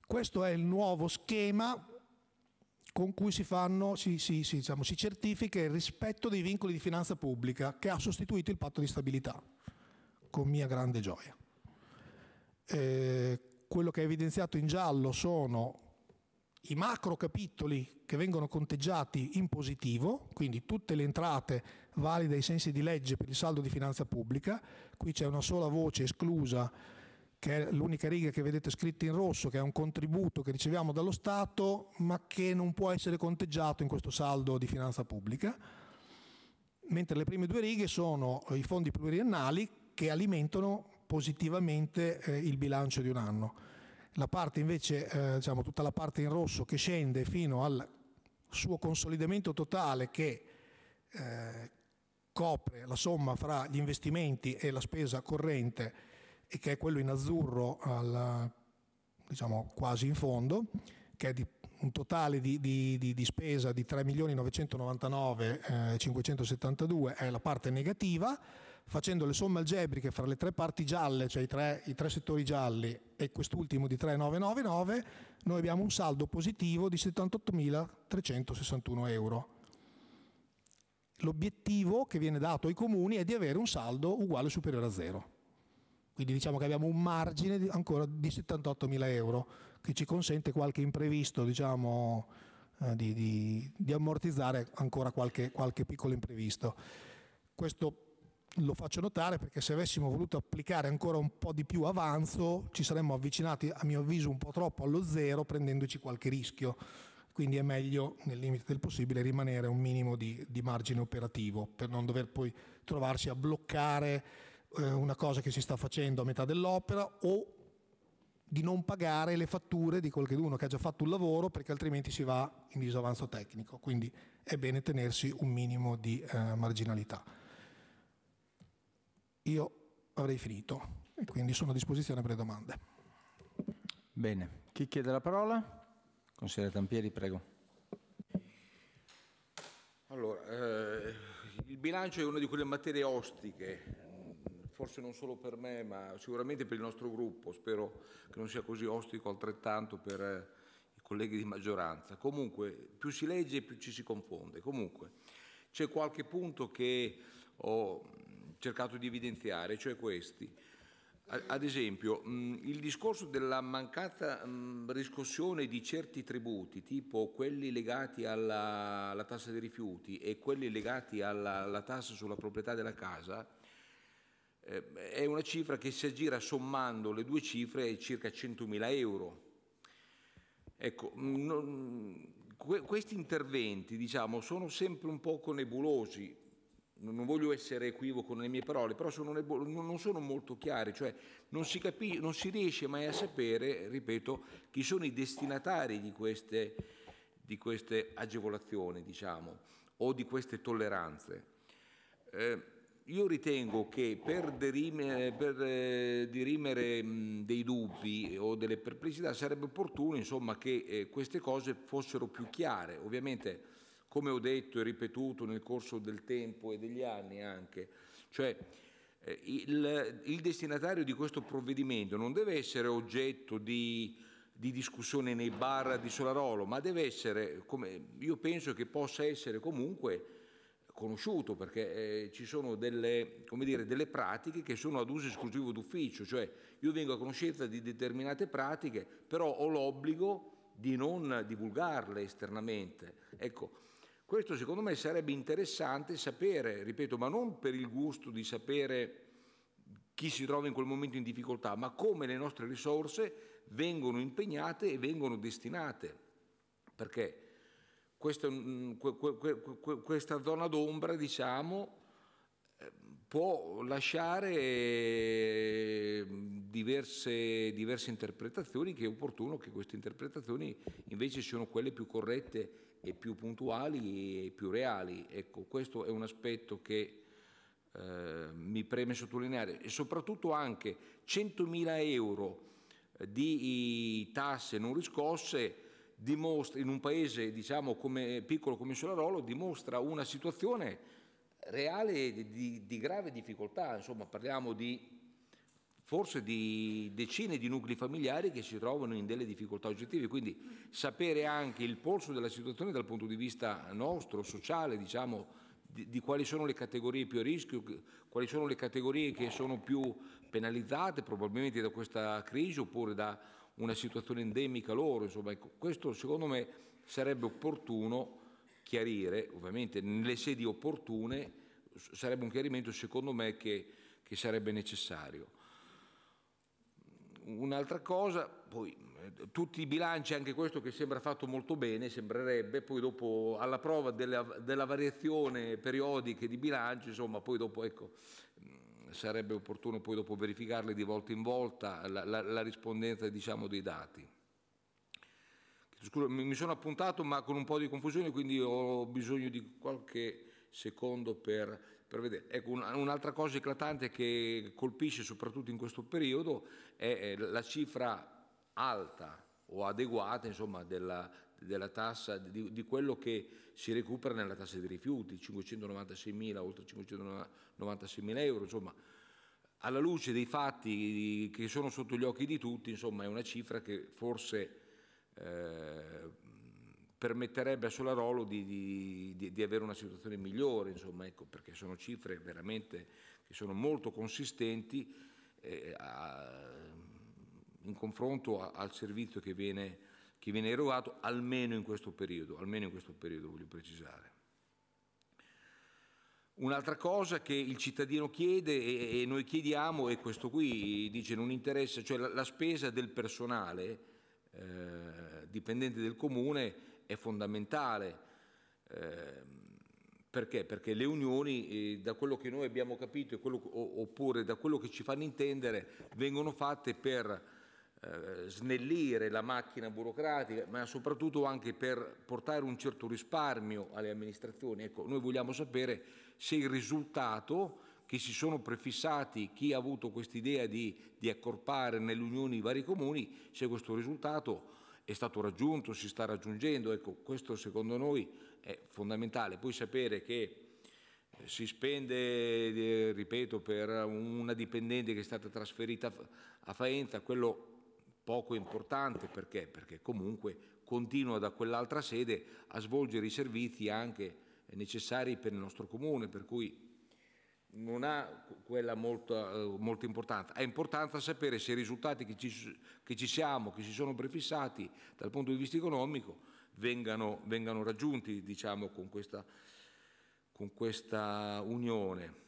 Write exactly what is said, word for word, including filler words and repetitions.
Questo è il nuovo schema con cui si, fanno, si, si, si, diciamo, si certifica il rispetto dei vincoli di finanza pubblica, che ha sostituito il patto di stabilità, con mia grande gioia. Eh, quello che è evidenziato in giallo sono i macro capitoli che vengono conteggiati in positivo, quindi tutte le entrate valide ai sensi di legge per il saldo di finanza pubblica. Qui c'è una sola voce esclusa, che è l'unica riga che vedete scritta in rosso, che è un contributo che riceviamo dallo Stato, ma che non può essere conteggiato in questo saldo di finanza pubblica, mentre le prime due righe sono i fondi pluriennali che alimentano positivamente eh, il bilancio di un anno. La parte invece, eh, diciamo tutta la parte in rosso che scende fino al suo consolidamento totale, che eh, copre la somma fra gli investimenti e la spesa corrente, e che è quello in azzurro al, diciamo, quasi in fondo, che è di un totale di, di, di, di spesa di tre milioni novecentonovantanove cinquecentosettantadue, è la parte negativa. Facendo le somme algebriche fra le tre parti gialle, cioè i tre, i tre settori gialli, e quest'ultimo di tre milioni novecentonovantanove, noi abbiamo un saldo positivo di settantottomilatrecentosessantuno euro. L'obiettivo che viene dato ai comuni è di avere un saldo uguale o superiore a zero. Quindi diciamo che abbiamo un margine di, ancora di settantottomila euro, che ci consente qualche imprevisto, diciamo, eh, di, di, di ammortizzare ancora qualche, qualche piccolo imprevisto. Questo lo faccio notare perché se avessimo voluto applicare ancora un po' di più avanzo ci saremmo avvicinati, a mio avviso, un po' troppo allo zero, prendendoci qualche rischio. Quindi è meglio, nel limite del possibile, rimanere un minimo di, di margine operativo, per non dover poi trovarsi a bloccare una cosa che si sta facendo a metà dell'opera, o di non pagare le fatture di qualcuno che ha già fatto un lavoro, perché altrimenti si va in disavanzo tecnico. Quindi è bene tenersi un minimo di eh, marginalità. Io avrei finito e quindi sono a disposizione per le domande. Bene, chi chiede la parola? Consigliere Tampieri, prego. Allora, eh, il bilancio è una di quelle materie ostiche, forse non solo per me, ma sicuramente per il nostro gruppo. Spero che non sia così ostico altrettanto per eh, i colleghi di maggioranza. Comunque, più si legge, più ci si confonde. Comunque, c'è qualche punto che ho cercato di evidenziare, cioè questi. Ad esempio, il discorso della mancata riscossione di certi tributi, tipo quelli legati alla, alla tassa dei rifiuti e quelli legati alla, alla tassa sulla proprietà della casa, eh, è una cifra che si aggira sommando le due cifre è circa centomila euro. Ecco, non, que, questi interventi, diciamo, sono sempre un poco nebulosi. Non voglio essere equivoco nelle mie parole, però sono non sono molto chiari, cioè non si, capisce, non si riesce mai a sapere, ripeto, chi sono i destinatari di queste, di queste agevolazioni, diciamo, o di queste tolleranze. Eh, io ritengo che per dirimere, per, eh, dirimere mh, dei dubbi o delle perplessità sarebbe opportuno, insomma, che eh, queste cose fossero più chiare. Ovviamente, come ho detto e ripetuto nel corso del tempo e degli anni anche, cioè eh, il, il destinatario di questo provvedimento non deve essere oggetto di, di discussione nei bar di Solarolo, ma deve essere, come io penso che possa essere comunque conosciuto, perché eh, ci sono delle, come dire, delle pratiche che sono ad uso esclusivo d'ufficio, cioè io vengo a conoscenza di determinate pratiche, però ho l'obbligo di non divulgarle esternamente. Ecco, questo secondo me sarebbe interessante sapere, ripeto, ma non per il gusto di sapere chi si trova in quel momento in difficoltà, ma come le nostre risorse vengono impegnate e vengono destinate, perché questa, questa zona d'ombra, diciamo, può lasciare diverse, diverse interpretazioni, che è opportuno che queste interpretazioni invece siano quelle più corrette e più puntuali e più reali. Ecco, questo è un aspetto che eh, mi preme sottolineare, e soprattutto anche centomila euro di tasse non riscosse dimostra, in un paese, diciamo, come, piccolo come Solarolo, dimostra una situazione reale di, di grave difficoltà. Insomma, parliamo di forse di decine di nuclei familiari che si trovano in delle difficoltà oggettive, quindi sapere anche il polso della situazione dal punto di vista nostro, sociale, diciamo, di, di quali sono le categorie più a rischio, quali sono le categorie che sono più penalizzate probabilmente da questa crisi oppure da una situazione endemica loro, insomma, ecco, questo secondo me sarebbe opportuno chiarire, ovviamente nelle sedi opportune, sarebbe un chiarimento secondo me che, che sarebbe necessario. Un'altra cosa, poi eh, tutti i bilanci, anche questo che sembra fatto molto bene, sembrerebbe, poi dopo alla prova della, della variazione periodiche di bilanci, insomma, poi dopo ecco, mh, sarebbe opportuno poi dopo verificarli di volta in volta la, la, la rispondenza diciamo dei dati. Scusa, mi sono appuntato ma con un po' di confusione, quindi ho bisogno di qualche secondo per, per vedere. Ecco, un, un'altra cosa eclatante che colpisce soprattutto in questo periodo è la cifra alta o adeguata, insomma, della, della tassa, di, di quello che si recupera nella tassa dei rifiuti, cinquecentonovantaseimila, oltre cinquecentonovantaseimila euro, insomma, alla luce dei fatti che sono sotto gli occhi di tutti, insomma, è una cifra che forse Eh, permetterebbe a Solarolo di, di, di avere una situazione migliore, insomma, ecco, perché sono cifre veramente che sono molto consistenti eh, a, in confronto a, al servizio che viene, che viene erogato almeno in questo periodo, almeno in questo periodo voglio precisare. Un'altra cosa che il cittadino chiede e, e noi chiediamo è questo qui, dice non interessa, cioè la, la spesa del personale Eh, dipendente del comune è fondamentale. Eh, perché? Perché le unioni, eh, da quello che noi abbiamo capito e quello, o, oppure da quello che ci fanno intendere, vengono fatte per eh, snellire la macchina burocratica, ma soprattutto anche per portare un certo risparmio alle amministrazioni. Ecco, noi vogliamo sapere se il risultato che si sono prefissati, chi ha avuto quest'idea di, di accorpare nelle unioni i vari comuni, se questo risultato è stato raggiunto, si sta raggiungendo. Ecco, questo secondo noi è fondamentale. Poi sapere che si spende, eh, ripeto, per una dipendente che è stata trasferita a Faenza, quello poco importante, perché? Perché comunque continua da quell'altra sede a svolgere i servizi anche necessari per il nostro comune, per cui non ha quella molta, molta importanza. Ha importanza sapere se i risultati che ci, che ci siamo, che si sono prefissati dal punto di vista economico vengano, vengano raggiunti, diciamo, con questa, con questa unione.